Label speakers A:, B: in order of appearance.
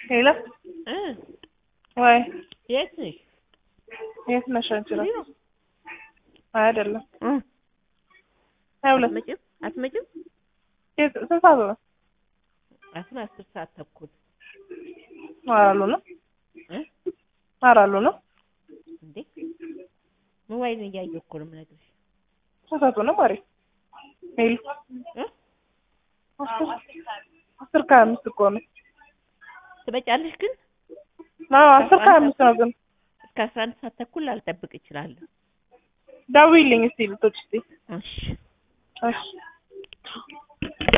A: ሄሎ ወይ
B: የት ነሽ?
A: የት ነሽ አንቺ? አይደለም
B: አትመጭም?
A: ስንት ሰዓት ነው?
B: 10 ሰዓት ተኩል
A: አራሉ ነው
B: እንዴ? ሞባይል እያየሁ እኮ ነው የምነግርሽ።
A: ሰዓቱ ነው ማሪ። ሄሎ 10:05 እኮ ነው።
B: ትመጫለሽ ግን?
A: 10:05 ነው ግን
B: እስከ 11 ሰዓት ተኩል ላልጠብቅ እችላለሁ።
A: ደውዪልኝ እስኪ ልትወጪ ስትይ።
B: እሺ
A: እሺ